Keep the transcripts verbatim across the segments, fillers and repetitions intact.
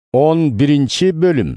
он birinci bölüm.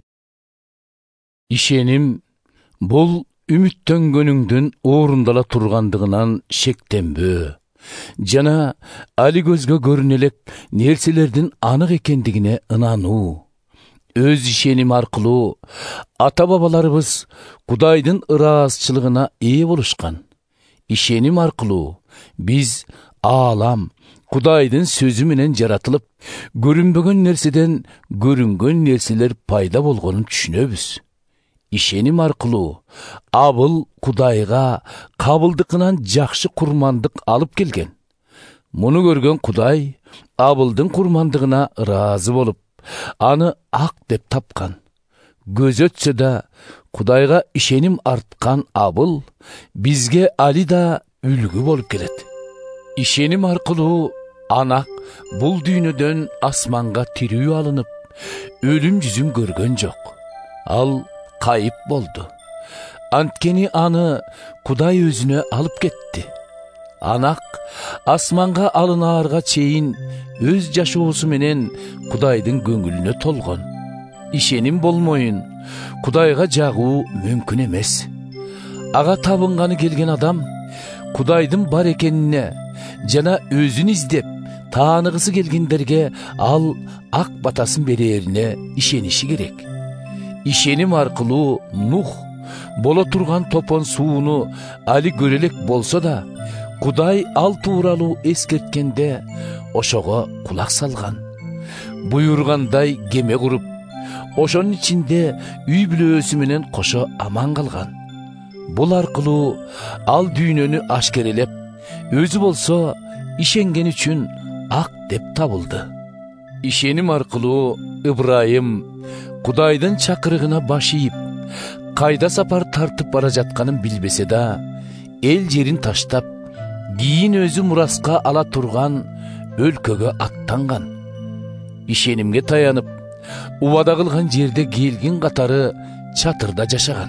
İşenim, bul ümittөнгөнүңдүн орындала тургандыгынан шектенбөө. Жана али көзгө көрүнөлек нерселердин анык экендигине ынануу. Өз ишеним аркылуу ата-бабаларыбыз Кудайдын ыраазчылыгына ээ болушкан. Ишеним аркылуу биз аалам Кудайдын сөзү менен жаратылып, көрүнбөгөн нерседен көрүнгөн нерселер пайда болгонун түшүнөбүз. Ишеним аркылуу Абыл Кудайга кабылдыкынан жакшы курмандык алып келген. Муну көргөн Кудай Абылдын курмандыгына ыраазы болуп, аны ак деп тапкан. Көз өтсө да Кудайга ишеним арткан Абыл бизге али да үлгү болуп келет. Ишеним аркылуу Анак бул дүйнөдөн асманга тирүү алынып, өлүм жүзүн көргөн жок. Ал кайып болду. Анткени аны Кудай өзүнө алып кетти. Анак асманга алынаарга чейин өз жашоосу менен Кудайдын көңүлүнө толгон. Ишеним болмоюн Кудайга жагуу мүмкүн эмес. Ага табынганы келген адам Кудайдын бар экенине жана өзүн издеп тааныгысы келгендерге ал ак батасын берерине ишениши керек. Ишеним аркылуу Нух боло турган топон сууну али көрөлек болсо да, Кудай ал тууралуу эскерткенде ошого кулак салган. Буйргандай кеме куруп, ошонун ичинде үй бүлөсү менен кошо аман калган. Бул аркылуу ал дүйнөнү ашкерелеп, өзү болсо ишенген үчүн ак деп табылды. Ишеним аркылуу Ибрайым Кудайдын чакырыгына баш ийип, кайда сапар тартып бара жатканын билбесе да, эл жерин таштап, кийин өзү мураска ала турган өлкөгө аттанган. Ишенимге таянып, убада кылган жерде келген катары чатырда жашаган.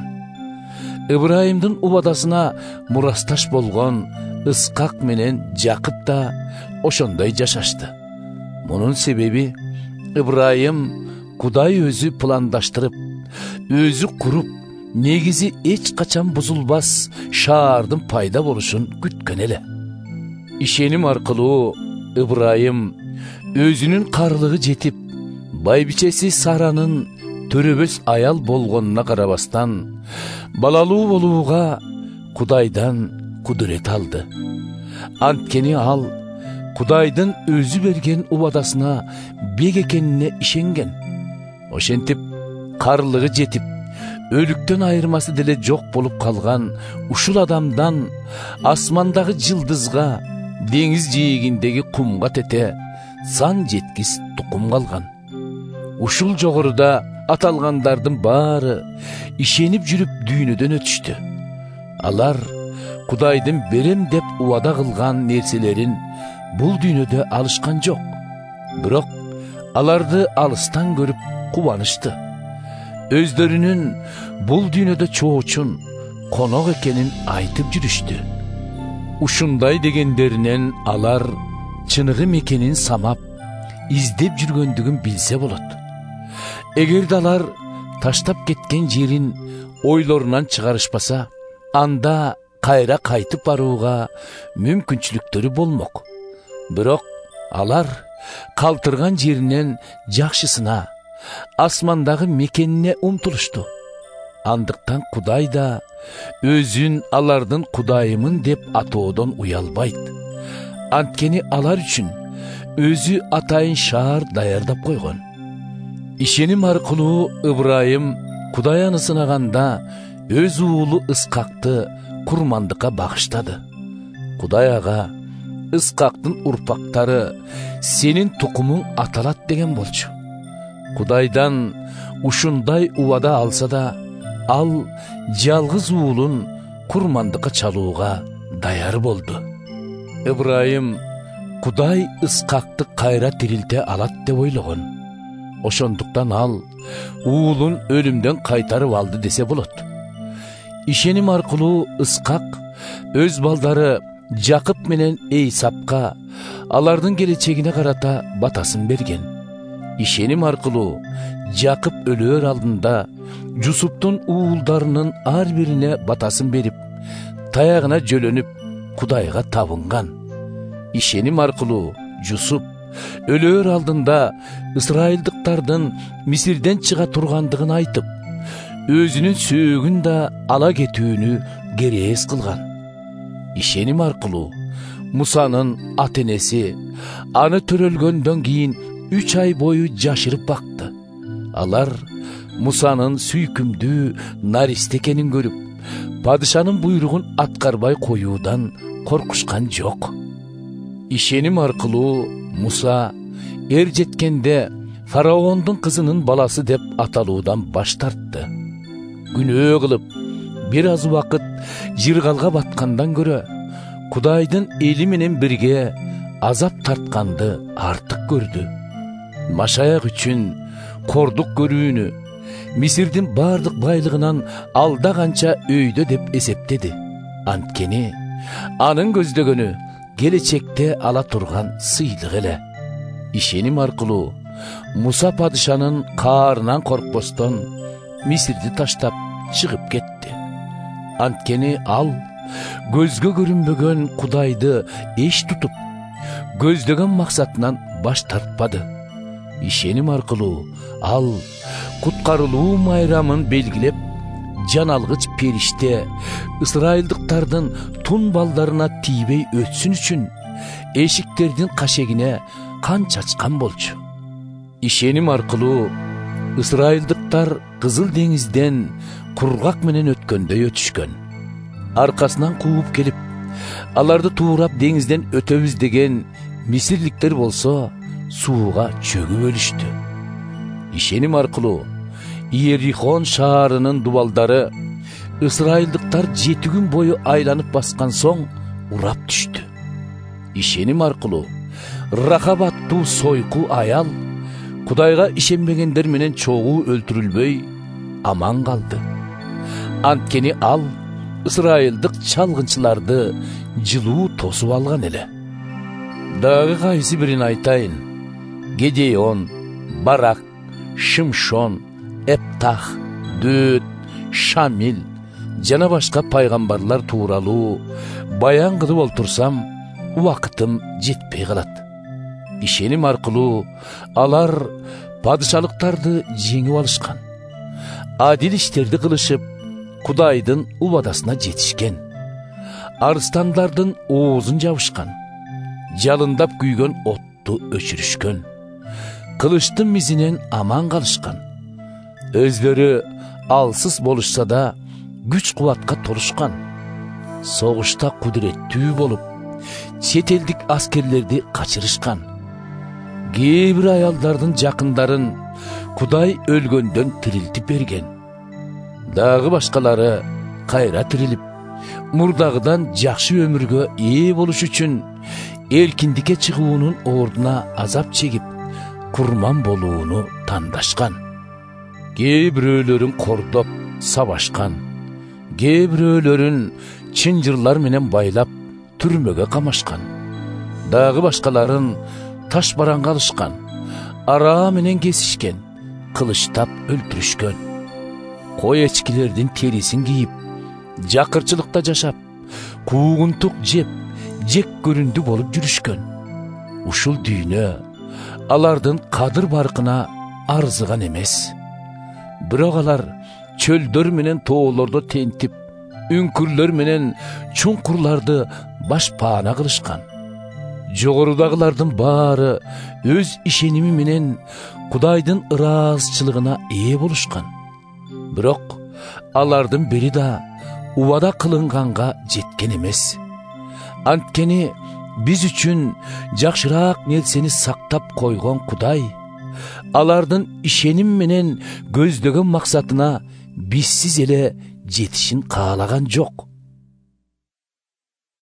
Ибрайымдын убадасына мурасташ болгон Ысқақ менен Жакып да ошондой жашашты. Мунун себеби Ибрайым Кудай өзү пландаштырып, өзү куруп, негизи эч качан бузулбас шаардын пайда болушун күткөн эле. Ишеним аркылуу Ибрайым өзүнүн карлыгы жетип, байбичеси Саранын төрөбөс аял болгонуна карабастан, балалуу болууга Кудайдан кудурет алды. Анткени ал Кудайдын өзү берген убадасына бек экенине ишенген. Ошентип карлыгы жетип, өлүктөн айырмасы деле жок болуп калган ушул адамдан асмандагы жылдызга, деңиз жээгиндеги кумга тете сан жеткис тукум калган. Ушул жогоруда аталгандардын баары ишенип жүрүп дүйнөдөн өтүштү. Алар Кудайдын берем деп убада кылган нерселерин бул дүйнөдө алышкан жок. Бирок аларды алыстан көрүп кубанышты. Өздөрүнүн бул дүйнөдө чоочун, конок экенин айтып жүрүштү. Ушундай дегендеринен алар чыныгы мекенин самап, издеп жүргөндүгүн билсе болот. Эгерде алар таштап кеткен жерин ойлорунан чыгарышпаса, анда кайра кайтып барууга мүмкүнчүлүктөрү болмок. Бирок алар калтырган жеринен жакшысына, асмандагы мекенине умтулушту. Андыктан Кудай да өзүн алардын Кудайымын деп атоодон уялбайт. Анткени алар үчүн өзү атайын шаар даярдап койгон. Ишеним аркылуу Ибрайым Кудай аны сынаганда өз уулу Ысқакты курмандыкка багыштады. Кудай ага Ысқактын урпактары сенин тукумуң аталат деген болчу. Кудайдан ушундай убада алса да, ал жалгыз уулун курмандыкка чалууга даяр болду. Ибрайым Кудай Ысқакты кайра тирилте алат деп ойлогон. Ошондуктан ал уулун өлүмдөн кайтарып алды десе болот. Ишеним аркылуу Ысқак өз балдары Жакып менен Эйсапка алардын келечегине карата батасын берген. ишеним аркылуу Жакып өлөр алдында Жусуптун уулдарынын ар бирине батасын берип, таягына жөлөнүп Кудайга табынган. Ишеним аркылуу Жусуп өлөр алдында ысрайылдыктардын Мисирден чыга тургандыгын айтып, өзүнүн сөөгүн да ала кетүүнү керээс кылган. Ишеним аркылуу Мусанын ата-энеси аны төрөлгөндөн кийин үч ай бою жашырып бакты. Алар Мусанын сүйкүмдүү наристе экенин көрүп, падышанын буйругун аткарбай коюудан коркушкан жок. Ишеним аркылуу Муса эр жеткенде фараондун кызынын баласы деп аталуудан баш тартты. Күнөө кылып бир аз убакыт жыргалга баткандан көрө Кудайдын эли менен бирге азап тартканды артык көрдү. Машаяк үчүн кордук көрүүнү Мисирдин бардык байлыгынан алда канча өйдө деп эсептеди. Анткени анын көздөгөнү келечекте ала турган сыйлык эле. Ишеним аркылуу Муса падышанын каарынан коркпостон Мисирди таштап чыгып кетти. Анткени ал көзгө көрүнбөгөн Кудайды эч тутуп, көздөгөн максатынан баш тартпады. Ишеним аркылуу ал куткарылуу майрамын белгилеп, жан алгыч периште ысрайылдыктардын тун балдарына тийбей өтсүн үчүн эшиктердин кашегине кан чачкан болчу. Ишеним аркылуу ысрайылдыктар Кызыл деңизден кургак менен өткөндөй өтүшкөн. Аркасынан кууп келип, аларды туурап деңизден өтөбүз деген мисирликтер болсо сууга чөгүп өлүштү. Ишеним аркылуу Иерихон шаарынын дубалдары ысрайылдыктар жети күн бою айланып баскан соң урап түштү. Ишеним аркылуу Рахаб аттуу сойку аял Кудайга ишенбегендер менен чогуу өлтүрүлбөй аман калды. Анткени ал ысрайылдык чалгынчыларды жылуу тосуп алган эле. Дагы кайсы бирин айтайын. Гедеон, Барак, Шимшон, Эптах, Дөт, Шамил жана башка пайгамбарлар тууралуу баян кылып олтурсам, убакытым жетпей калат. Ишеним аркылуу алар падышалыктарды жеңип алышкан. Адил иштерди кылышып, Кудайдын убадасына жетишкен. Арыстандардын оозун жабышкан. Жалындап күйгөн отту өчүрүшкөн. Кылычтын мизинен аман калышкан. Өздөрү алсыз болушса да күч кубатка толушкан. Согушта кудуреттүү болуп, чет элдик аскерлерди качырышкан. Кээ бир аялдардын жакындарын Кудай өлгөндөн тирилтип берген. Дагы башкалары кайра тирилип, мурдагыдан жакшы өмүргө ээ болуш үчүн эркиндикке чыгуунун ордуна азап чегип, курман болууну тандашкан. Кээ бирөөлөрүн кордоп сабашкан. Кээ бирөөлөрүн чынжырлар менен байлап түрмөгө камашкан. Дагы башкаларын таш бараңга алышкан. Араа менен кесишкен, кылычтап өлтүрүшкөн. Кой эчкилердин терисин кийип, жакырчылыкта жашап, куугунтук жеп, жек көрүндү болуп жүрүшкөн. Ушул дүйнө алардын кадыр баркына арзыган эмес. Бирок алар чөлдөр менен тоолордо тентип, үңкүрлөр менен чуңкурларды башпаана кылышкан. Жогорудагылардын баары өз ишеними менен Кудайдын ыраазычылыгына ээ болушкан. Бирок алардын бири да убада кылынганга жеткен эмес. Анткени биз үчүн жакшыраак нерсени сактап койгон Кудай алардын ишеним менен көздөгөн максатына бизсиз эле жетишин каалаган жок.